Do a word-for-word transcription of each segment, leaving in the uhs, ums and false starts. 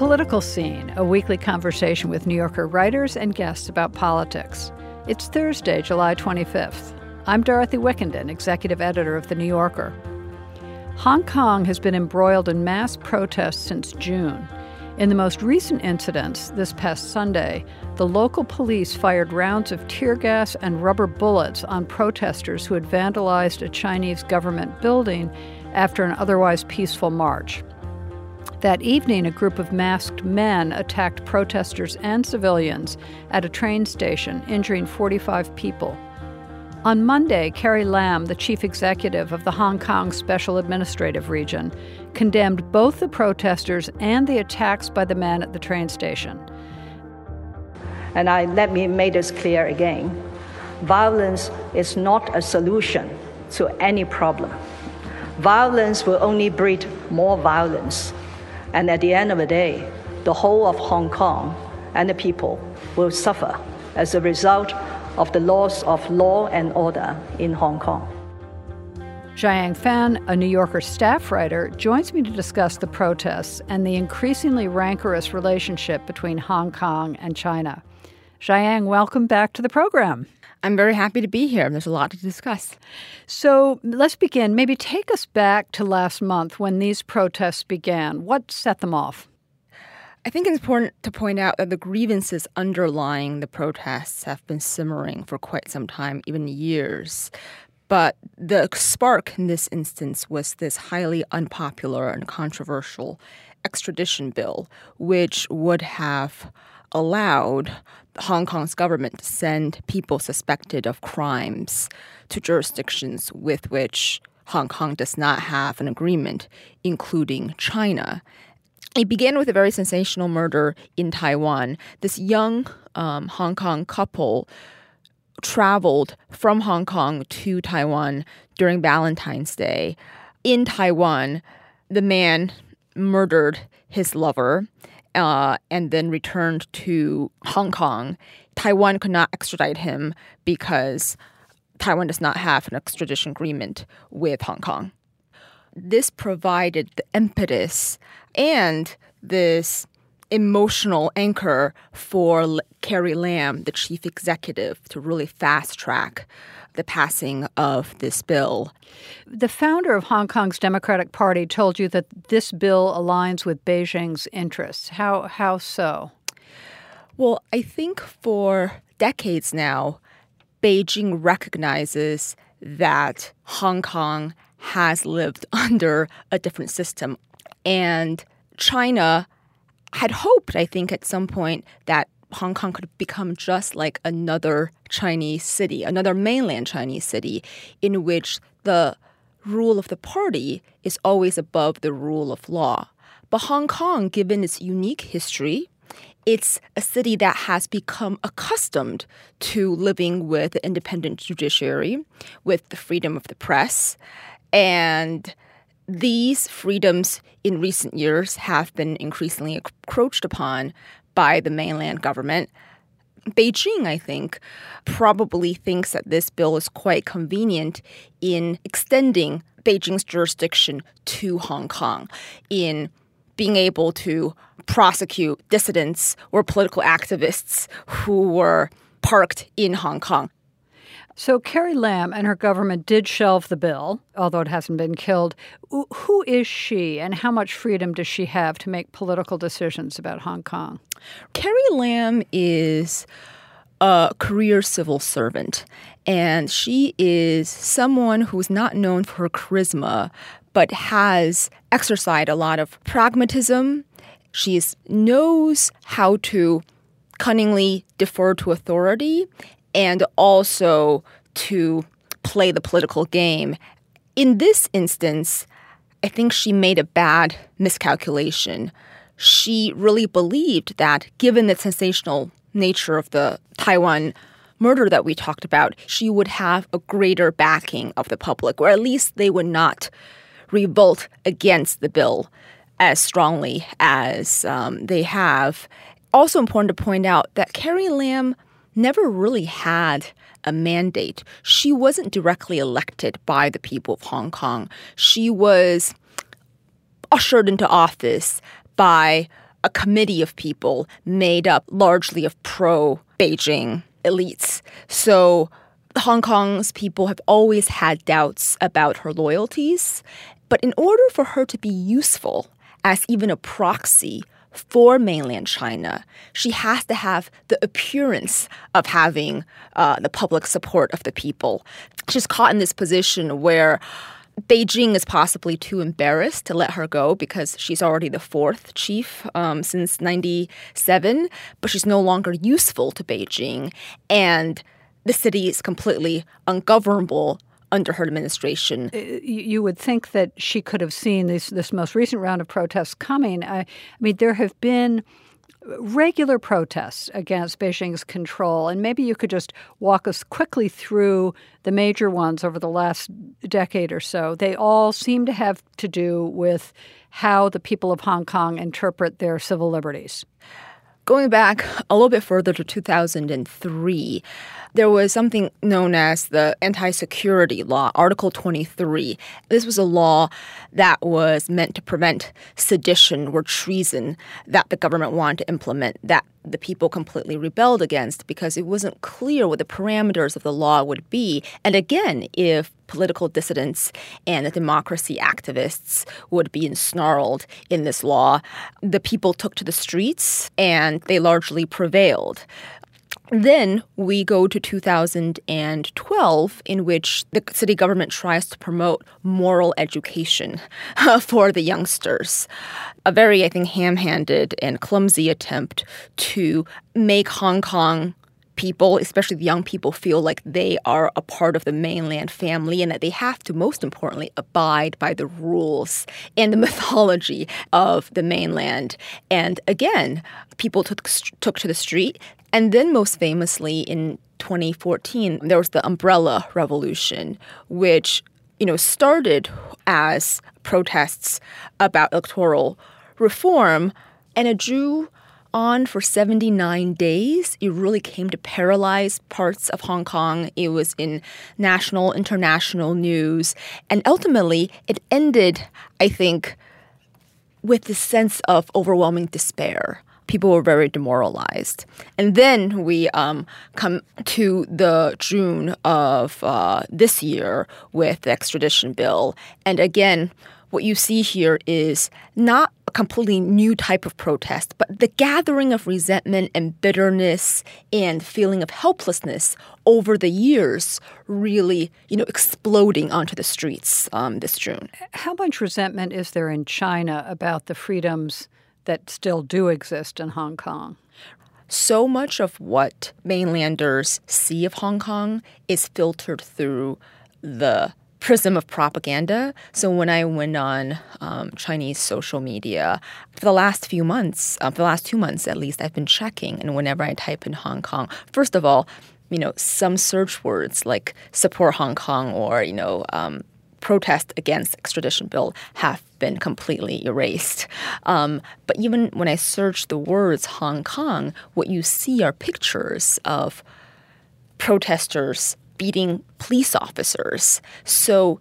Political Scene, a weekly conversation with New Yorker writers and guests about politics. It's Thursday, July twenty-fifth. I'm Dorothy Wickenden, executive editor of The New Yorker. Hong Kong has been embroiled in mass protests since June. In the most recent incidents, this past Sunday, the local police fired rounds of tear gas and rubber bullets on protesters who had vandalized a Chinese government building after an otherwise peaceful march. That evening, a group of masked men attacked protesters and civilians at a train station, injuring forty-five people. On Monday, Carrie Lam, the chief executive of the Hong Kong Special Administrative Region, condemned both the protesters and the attacks by the men at the train station. And I let me make this clear again. Violence is not a solution to any problem. Violence will only breed more violence. And at the end of the day, the whole of Hong Kong and the people will suffer as a result of the loss of law and order in Hong Kong. Xiaoyang Fan, a New Yorker staff writer, joins me to discuss the protests and the increasingly rancorous relationship between Hong Kong and China. Xiaoyang, welcome back to the program. I'm very happy to be here. There's a lot to discuss. So let's begin. Maybe take us back to last month when these protests began. What set them off? I think it's important to point out that the grievances underlying the protests have been simmering for quite some time, even years. But the spark in this instance was this highly unpopular and controversial extradition bill, which would have allowed Hong Kong's government to send people suspected of crimes to jurisdictions with which Hong Kong does not have an agreement, including China. It began with a very sensational murder in Taiwan. This young um, Hong Kong couple traveled from Hong Kong to Taiwan during Valentine's Day. In Taiwan, the man murdered his lover uh, and then returned to Hong Kong. Taiwan could not extradite him because Taiwan does not have an extradition agreement with Hong Kong. This provided the impetus and this emotional anchor for L- Carrie Lam, the chief executive, to really fast-track the passing of this bill. The founder of Hong Kong's Democratic Party told you that this bill aligns with Beijing's interests. How, how so? Well, I think for decades now, Beijing recognizes that Hong Kong has lived under a different system. And China had hoped, I think, at some point that Hong Kong could become just like another Chinese city, another mainland Chinese city, in which the rule of the party is always above the rule of law. But Hong Kong, given its unique history, it's a city that has become accustomed to living with the independent judiciary, with the freedom of the press, and these freedoms in recent years have been increasingly encroached upon by the mainland government. Beijing, I think, probably thinks that this bill is quite convenient in extending Beijing's jurisdiction to Hong Kong, in being able to prosecute dissidents or political activists who were parked in Hong Kong. So Carrie Lam and her government did shelve the bill, although it hasn't been killed. Who is she, and how much freedom does she have to make political decisions about Hong Kong? Carrie Lam is a career civil servant, and she is someone who is not known for her charisma, but has exercised a lot of pragmatism. She is, knows how to cunningly defer to authority and also to play the political game. In this instance, I think she made a bad miscalculation. She really believed that, given the sensational nature of the Taiwan murder that we talked about, she would have a greater backing of the public, or at least they would not revolt against the bill as strongly as um, they have. Also important to point out that Carrie Lam never really had a mandate. She wasn't directly elected by the people of Hong Kong. She was ushered into office by a committee of people made up largely of pro-Beijing elites. So Hong Kong's people have always had doubts about her loyalties. But in order for her to be useful as even a proxy for mainland China, she has to have the appearance of having uh, the public support of the people. She's caught in this position where Beijing is possibly too embarrassed to let her go because she's already the fourth chief um, since ninety-seven, but she's no longer useful to Beijing. And the city is completely ungovernable under her administration. You would think that she could have seen this, this most recent round of protests coming. I, I mean, there have been regular protests against Beijing's control, and maybe you could just walk us quickly through the major ones over the last decade or so. They all seem to have to do with how the people of Hong Kong interpret their civil liberties. Going back a little bit further to two thousand three, there was something known as the Anti-Security Law, Article twenty-three. This was a law that was meant to prevent sedition or treason that the government wanted to implement, that the people completely rebelled against because it wasn't clear what the parameters of the law would be. And again, if political dissidents and the democracy activists would be ensnarled in this law, the people took to the streets and they largely prevailed. Then we go to two thousand twelve, in which the city government tries to promote moral education for the youngsters. A very, I think, ham-handed and clumsy attempt to make Hong Kong people, especially the young people, feel like they are a part of the mainland family and that they have to, most importantly, abide by the rules and the mythology of the mainland. And again, people took, took to the street. And then most famously in twenty fourteen, there was the Umbrella Revolution, which, you know, started as protests about electoral reform, and it drew on for seventy-nine days. It really came to paralyze parts of Hong Kong. It was in national, international news. And ultimately, it ended, I think, with this sense of overwhelming despair. People were very demoralized. And then we um, come to the June of uh, this year with the extradition bill. And again, what you see here is not a completely new type of protest, but the gathering of resentment and bitterness and feeling of helplessness over the years really, you know, exploding onto the streets um, this June. How much resentment is there in China about the freedoms that still do exist in Hong Kong? So much of what mainlanders see of Hong Kong is filtered through the prism of propaganda. So when I went on um, Chinese social media, for the last few months, uh, for the last two months at least, I've been checking. And whenever I type in Hong Kong, first of all, you know, some search words like support Hong Kong or, you know, um, protest against extradition bill have been completely erased. Um, but even when I search the words Hong Kong, what you see are pictures of protesters beating police officers. So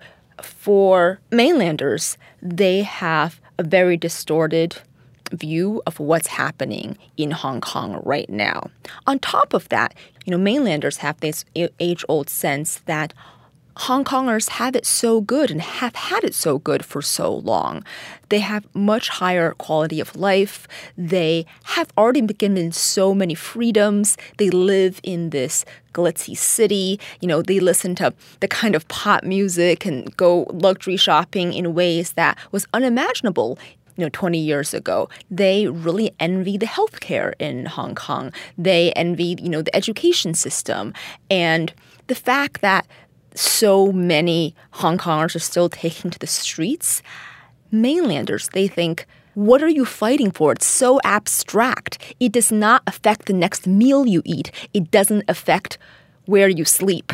for mainlanders, they have a very distorted view of what's happening in Hong Kong right now. On top of that, you know, mainlanders have this age-old sense that Hong Kongers have it so good and have had it so good for so long. They have much higher quality of life. They have already been given so many freedoms. They live in this glitzy city. You know, they listen to the kind of pop music and go luxury shopping in ways that was unimaginable, you know, twenty years ago. They really envy the healthcare in Hong Kong. They envy, you know, the education system. And the fact that so many Hong Kongers are still taking to the streets, mainlanders, they think, what are you fighting for? It's so abstract. It does not affect the next meal you eat. It doesn't affect where you sleep.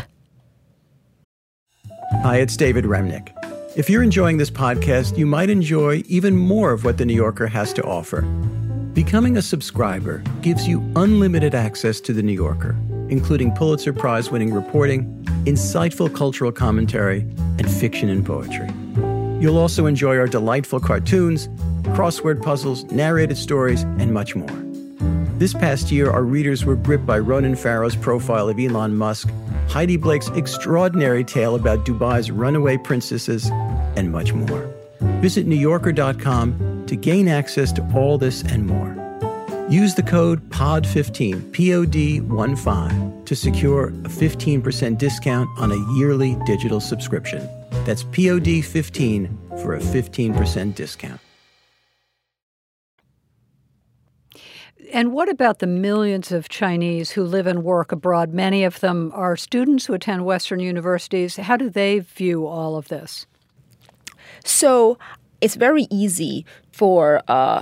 Hi, it's David Remnick. If you're enjoying this podcast, you might enjoy even more of what The New Yorker has to offer. Becoming a subscriber gives you unlimited access to The New Yorker, including Pulitzer Prize-winning reporting, insightful cultural commentary, and fiction and poetry. You'll also enjoy our delightful cartoons crossword puzzles, narrated stories, and much more. This past year, our readers were gripped by Ronan Farrow's profile of Elon Musk, Heidi Blake's extraordinary tale about Dubai's runaway princesses, and much more. Visit new yorker dot com to gain access to all this and more. Use the code P O D fifteen, P O D fifteen, to secure a fifteen percent discount on a yearly digital subscription. That's P O D fifteen for a fifteen percent discount. And what about the millions of Chinese who live and work abroad? Many of them are students who attend Western universities. How do they view all of this? So it's very easy for uh,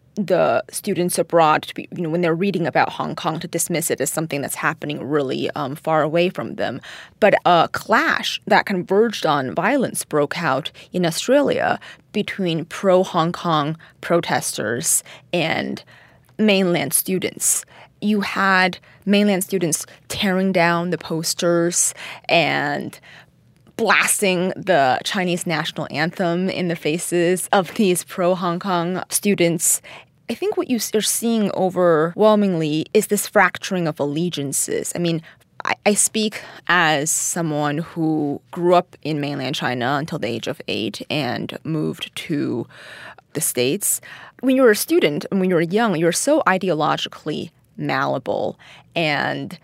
the students abroad to be, you know, when they're reading about Hong Kong, to dismiss it as something that's happening really um, far away from them. But a clash that converged on violence broke out in Australia between pro-Hong Kong protesters and mainland students. You had mainland students tearing down the posters and blasting the Chinese national anthem in the faces of these pro-Hong Kong students. I think what you're seeing overwhelmingly is this fracturing of allegiances. I mean, I, I speak as someone who grew up in mainland China until the age of eight and moved to the States. When you're a student and when you're young, you're so ideologically malleable, and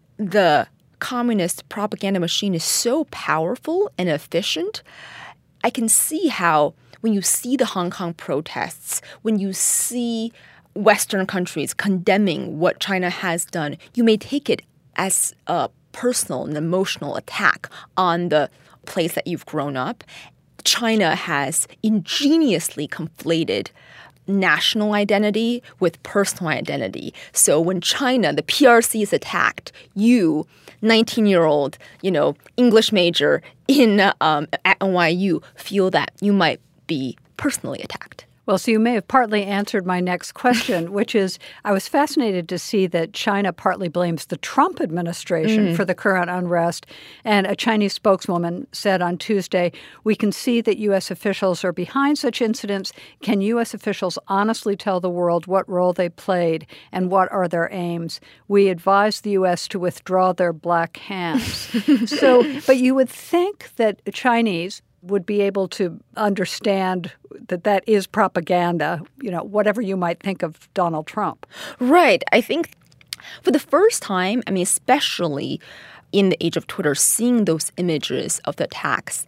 the communist propaganda machine is so powerful and efficient. I can see how when you see the Hong Kong protests, when you see Western countries condemning what China has done, you may take it as a personal and emotional attack on the place that you've grown up. China has ingeniously conflated national identity with personal identity. So when China, the P R C, is attacked, you, nineteen-year-old, you know, English major in um, at N Y U, feel that you might be personally attacked. Well, so you may have partly answered my next question, which is I was fascinated to see that China partly blames the Trump administration mm. for the current unrest. And a Chinese spokeswoman said on Tuesday, "We can see that U S officials are behind such incidents. Can U S officials honestly tell the world what role they played and what are their aims? We advise the U S to withdraw their black hands." So, but you would think that Chinese would be able to understand that that is propaganda, you know, whatever you might think of Donald Trump. Right. I think for the first time, I mean, especially in the age of Twitter, seeing those images of the attacks,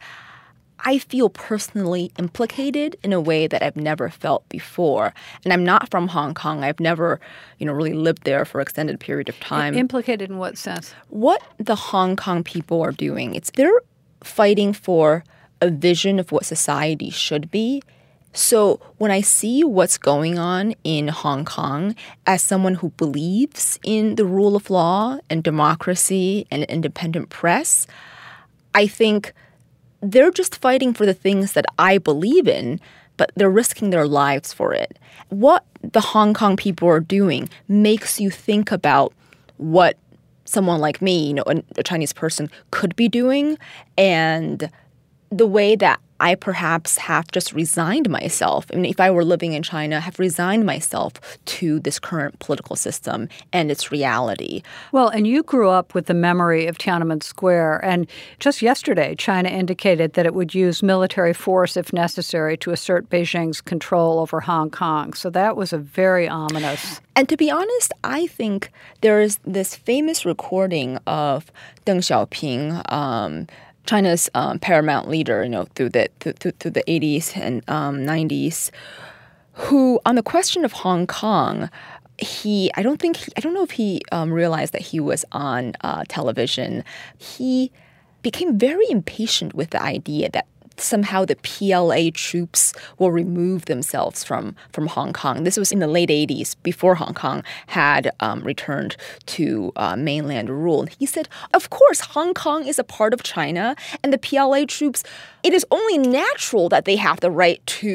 I feel personally implicated in a way that I've never felt before. And I'm not from Hong Kong. I've never, you know, really lived there for an extended period of time. Implicated in what sense? What the Hong Kong people are doing, it's they're fighting for a vision of what society should be. So when I see what's going on in Hong Kong as someone who believes in the rule of law and democracy and an independent press, I think they're just fighting for the things that I believe in, but they're risking their lives for it. What the Hong Kong people are doing makes you think about what someone like me, you know, a Chinese person, could be doing, and the way that I perhaps have just resigned myself. I mean, if I were living in China, have resigned myself to this current political system and its reality. Well, and you grew up with the memory of Tiananmen Square. And just yesterday, China indicated that it would use military force if necessary to assert Beijing's control over Hong Kong. So that was a very ominous. And to be honest, I think there is this famous recording of Deng Xiaoping, um, China's um, paramount leader, you know, through the through, through the eighties and um, nineties, who on the question of Hong Kong, he I don't think he, I don't know if he um, realized that he was on uh, television. He became very impatient with the idea that somehow the P L A troops will remove themselves from, from Hong Kong. This was in the late eighties, before Hong Kong had um, returned to uh, mainland rule. And he said, of course, Hong Kong is a part of China, and the P L A troops, it is only natural that they have the right to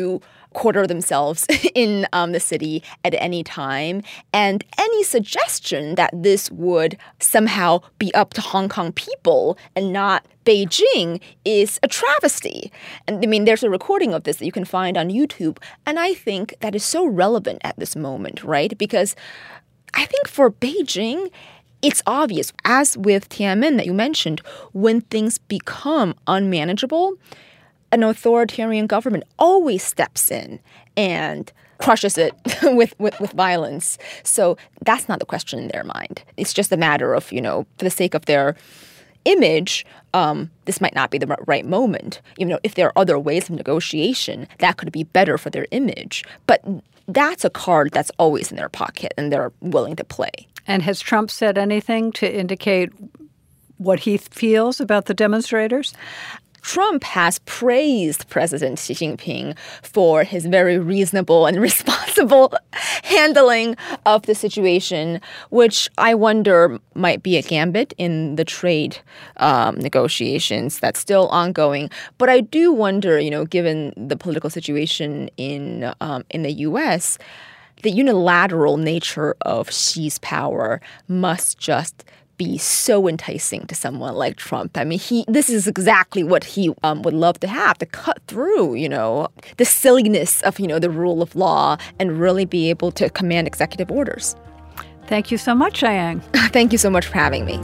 quarter themselves in um, the city at any time. And any suggestion that this would somehow be up to Hong Kong people and not Beijing is a travesty. And I mean, there's a recording of this that you can find on YouTube. And I think that is so relevant at this moment, right? Because I think for Beijing, it's obvious, as with Tiananmen that you mentioned, when things become unmanageable, an authoritarian government always steps in and crushes it with, with, with violence. So that's not the question in their mind. It's just a matter of, you know, for the sake of their image, um, this might not be the right moment. You know, if there are other ways of negotiation, that could be better for their image. But that's a card that's always in their pocket and they're willing to play. And has Trump said anything to indicate what he feels about the demonstrators? Trump has praised President Xi Jinping for his very reasonable and responsible handling of the situation, which I wonder might be a gambit in the trade um, negotiations that's still ongoing. But I do wonder, you know, given the political situation in um, in the U S, the unilateral nature of Xi's power must just be so enticing to someone like Trump. I mean, he this is exactly what he um, would love to have, to cut through, you know, the silliness of, you know, the rule of law and really be able to command executive orders. Thank you so much, Xiayang. Thank you so much for having me.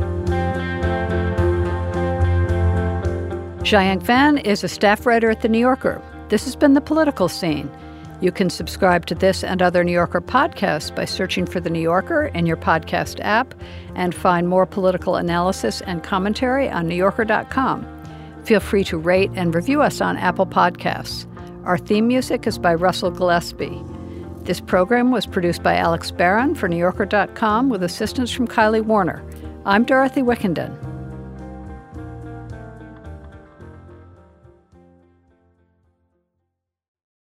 Xiayang Fan is a staff writer at The New Yorker. This has been The Political Scene. You can subscribe to this and other New Yorker podcasts by searching for The New Yorker in your podcast app and find more political analysis and commentary on new yorker dot com. Feel free to rate and review us on Apple Podcasts. Our theme music is by Russell Gillespie. This program was produced by Alex Barron for new yorker dot com with assistance from Kylie Warner. I'm Dorothy Wickenden.